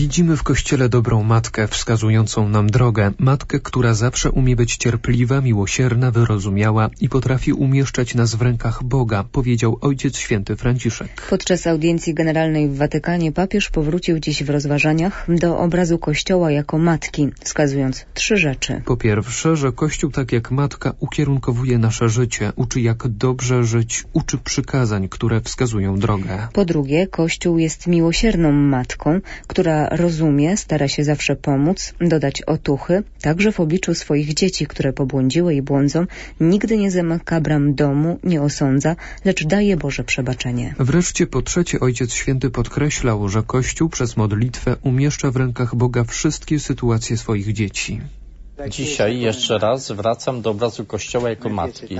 Widzimy w Kościele dobrą matkę, wskazującą nam drogę. Matkę, która zawsze umie być cierpliwa, miłosierna, wyrozumiała i potrafi umieszczać nas w rękach Boga, powiedział Ojciec Święty Franciszek. Podczas audiencji generalnej w Watykanie papież powrócił dziś w rozważaniach do obrazu Kościoła jako matki, wskazując 3 rzeczy. Po pierwsze, że Kościół tak jak matka ukierunkowuje nasze życie, uczy jak dobrze żyć, uczy przykazań, które wskazują drogę. Po drugie, Kościół jest miłosierną matką, która rozumie, stara się zawsze pomóc, dodać otuchy, także w obliczu swoich dzieci, które pobłądziły i błądzą, nigdy nie zamyka bram domu, nie osądza, lecz daje Boże przebaczenie. Wreszcie po trzecie Ojciec Święty podkreślał, że Kościół przez modlitwę umieszcza w rękach Boga wszystkie sytuacje swoich dzieci. Dzisiaj jeszcze raz wracam do obrazu Kościoła jako matki.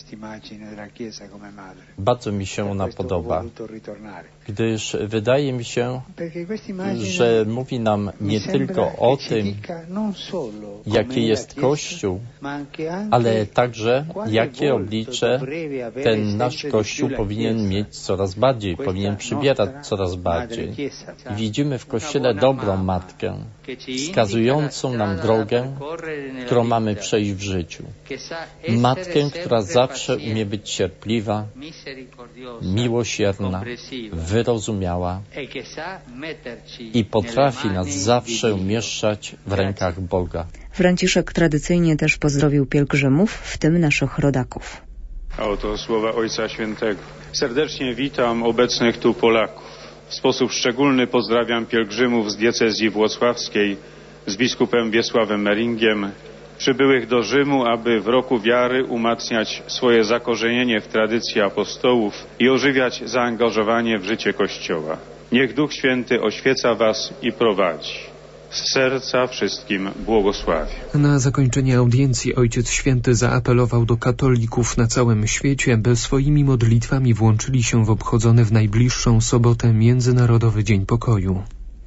Bardzo mi się ona podoba, gdyż wydaje mi się, że mówi nam nie tylko o tym, jaki jest Kościół, ale także jakie oblicze ten nasz Kościół powinien mieć coraz bardziej, powinien przybierać coraz bardziej. Widzimy w Kościele dobrą matkę, wskazującą nam drogę, którą mamy przejść w życiu. Matkę, która zawsze umie być cierpliwa, miłosierna, wyrozumiała i potrafi nas zawsze umieszczać w rękach Boga. Franciszek tradycyjnie też pozdrowił pielgrzymów, w tym naszych rodaków. A oto słowa Ojca Świętego. Serdecznie witam obecnych tu Polaków. W sposób szczególny pozdrawiam pielgrzymów z diecezji włocławskiej z biskupem Wiesławem Meringiem, przybyłych do Rzymu, aby w roku wiary umacniać swoje zakorzenienie w tradycji apostołów i ożywiać zaangażowanie w życie Kościoła. Niech Duch Święty oświeca was i prowadzi. Z serca wszystkim błogosławię. Na zakończenie audiencji Ojciec Święty zaapelował do katolików na całym świecie, by swoimi modlitwami włączyli się w obchodzony w najbliższą sobotę Międzynarodowy Dzień Pokoju.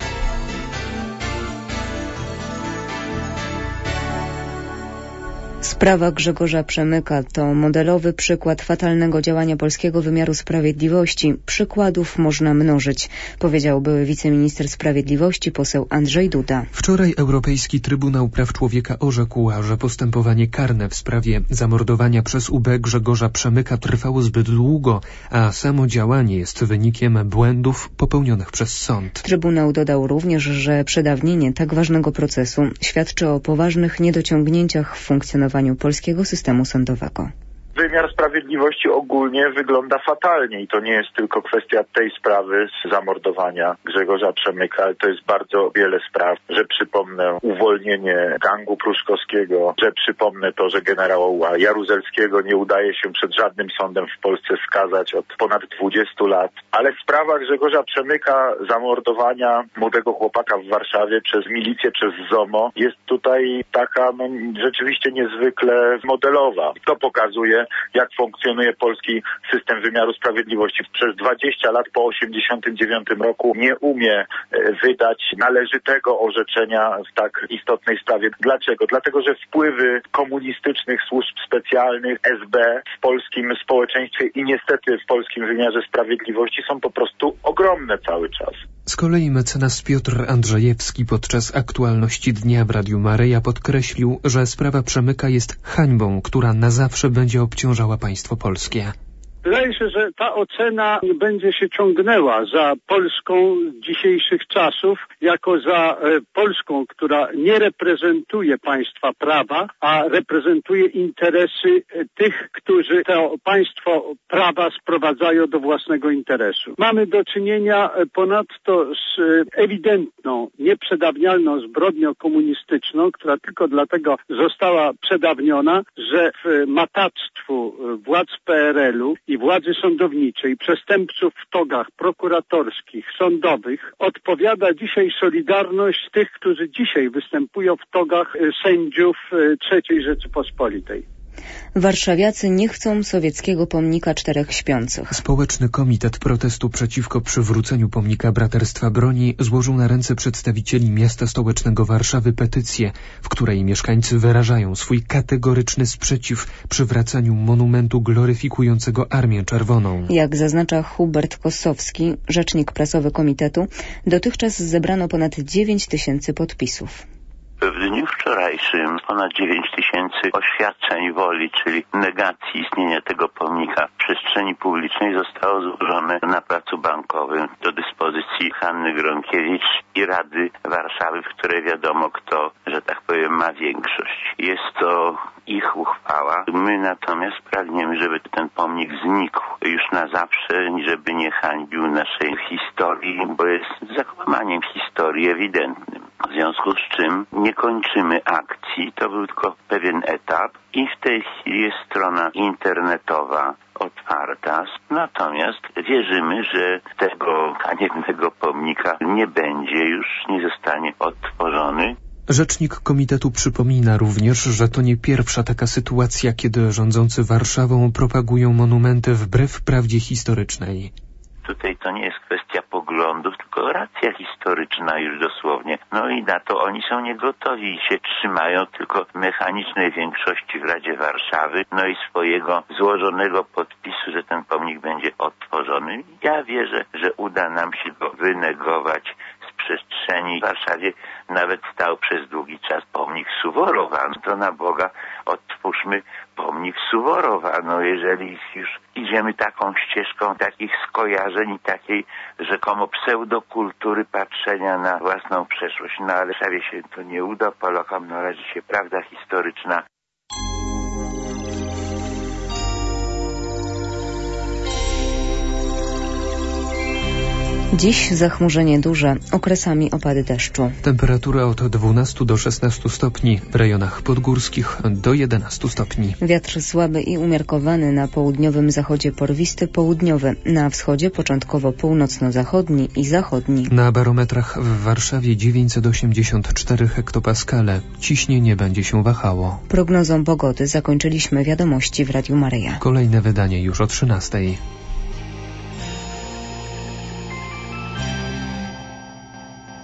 Sprawa Grzegorza Przemyka to modelowy przykład fatalnego działania polskiego wymiaru sprawiedliwości. Przykładów można mnożyć, powiedział były wiceminister sprawiedliwości poseł Andrzej Duda. Wczoraj Europejski Trybunał Praw Człowieka orzekł, że postępowanie karne w sprawie zamordowania przez UB Grzegorza Przemyka trwało zbyt długo, a samo działanie jest wynikiem błędów popełnionych przez sąd. Trybunał dodał również, że przedawnienie tak ważnego procesu świadczy o poważnych niedociągnięciach w funkcjonowaniu polskiego systemu sądowego. Wymiar sprawiedliwości ogólnie wygląda fatalnie i to nie jest tylko kwestia tej sprawy z zamordowania Grzegorza Przemyka, ale to jest bardzo wiele spraw, że przypomnę uwolnienie gangu pruszkowskiego, że przypomnę to, że generała Jaruzelskiego nie udaje się przed żadnym sądem w Polsce skazać od ponad 20 lat. Ale sprawa Grzegorza Przemyka, zamordowania młodego chłopaka w Warszawie przez milicję, przez ZOMO jest tutaj taka rzeczywiście niezwykle modelowa. To pokazuje, jak funkcjonuje polski system wymiaru sprawiedliwości. Przez 20 lat po 1989 roku nie umie wydać należytego orzeczenia w tak istotnej sprawie. Dlaczego? Dlatego, że wpływy komunistycznych służb specjalnych, SB w polskim społeczeństwie i niestety w polskim wymiarze sprawiedliwości są po prostu ogromne cały czas. Z kolei mecenas Piotr Andrzejewski podczas aktualności dnia w Radiu Maryja podkreślił, że sprawa Przemyka jest hańbą, która na zawsze będzie obciążała państwo polskie. Wydaje się, że ta ocena będzie się ciągnęła za Polską dzisiejszych czasów, jako za Polską, która nie reprezentuje państwa prawa, a reprezentuje interesy tych, którzy to państwo prawa sprowadzają do własnego interesu. Mamy do czynienia ponadto z ewidentną, nieprzedawnialną zbrodnią komunistyczną, która tylko dlatego została przedawniona, że w matactwu władz PRL-u i władzy sądowniczej, przestępców w togach prokuratorskich, sądowych odpowiada dzisiaj solidarność tych, którzy dzisiaj występują w togach sędziów III Rzeczypospolitej. Warszawiacy nie chcą sowieckiego pomnika Czterech Śpiących. Społeczny Komitet Protestu przeciwko przywróceniu pomnika Braterstwa Broni złożył na ręce przedstawicieli miasta stołecznego Warszawy petycję, w której mieszkańcy wyrażają swój kategoryczny sprzeciw przywracaniu monumentu gloryfikującego Armię Czerwoną. Jak zaznacza Hubert Kossowski, rzecznik prasowy komitetu, dotychczas zebrano ponad 9 000 podpisów. W dniu wczorajszym ponad 9 000 oświadczeń woli, czyli negacji istnienia tego pomnika w przestrzeni publicznej zostało złożone na Placu Bankowym do dyspozycji Hanny Gronkiewicz i Rady Warszawy, w której wiadomo kto, że tak powiem, ma większość. Jest to ich uchwała. My natomiast pragniemy, żeby ten pomnik znikł już na zawsze, żeby nie hańbił naszej historii, bo jest zakłamaniem historii ewidentnym. W związku z czym nie kończymy akcji, to był tylko pewien etap i w tej chwili jest strona internetowa otwarta, natomiast wierzymy, że tego haniebnego pomnika nie będzie, już nie zostanie odtworzony. Rzecznik komitetu przypomina również, że to nie pierwsza taka sytuacja, kiedy rządzący Warszawą propagują monumenty wbrew prawdzie historycznej. Tutaj to nie jest kwestia poglądów, tylko racja historyczna już dosłownie. No i na to oni są niegotowi i się trzymają tylko mechanicznej większości w Radzie Warszawy, no i swojego złożonego podpisu, że ten pomnik będzie odtworzony. Ja wierzę, że uda nam się go wynegować z przestrzeni. W Warszawie nawet stał przez długi czas pomnik Suworowa. No to na Boga odtwórzmy pomnik Suworowa. No jeżeli już idziemy taką ścieżką takich skojarzeń i takiej rzekomo pseudokultury patrzenia na własną przeszłość. No ale w Warszawie się to nie uda, Polakom należy się prawda historyczna. Dziś zachmurzenie duże, okresami opady deszczu. Temperatura od 12 do 16 stopni, w rejonach podgórskich do 11 stopni. Wiatr słaby i umiarkowany, na południowym zachodzie porwisty, południowy, na wschodzie początkowo północno-zachodni i zachodni. Na barometrach w Warszawie 984 hektopaskale. Ciśnienie będzie się wahało. Prognozą pogody zakończyliśmy wiadomości w Radiu Maryja. Kolejne wydanie już o 13.